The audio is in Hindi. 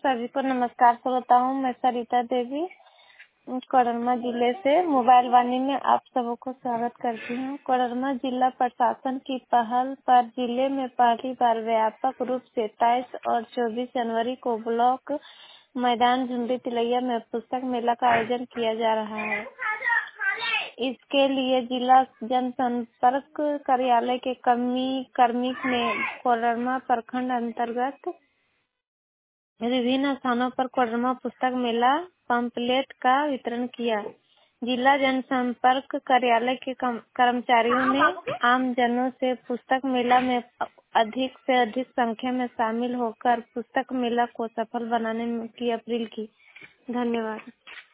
सभी को नमस्कार श्रोताओं। मैं सरिता देवी कोडरमा जिले से मोबाइल वाणी में आप सबको स्वागत करती हूँ। कोडरमा जिला प्रशासन की पहल पर जिले में पहली बार व्यापक रूप से 23 और 24 जनवरी को ब्लॉक मैदान झुंडी तिलैया में पुस्तक मेला का आयोजन किया जा रहा है। इसके लिए जिला जनसंपर्क कार्यालय के कार्मिक ने कोडरमा प्रखंड अंतर्गत विभिन्न स्थानों पर कोडरमा पुस्तक मेला पंपलेट का वितरण किया। जिला जनसंपर्क कार्यालय के कर्मचारियों ने आमजनों से पुस्तक मेला में अधिक से अधिक संख्या में शामिल होकर पुस्तक मेला को सफल बनाने की अपील की। धन्यवाद।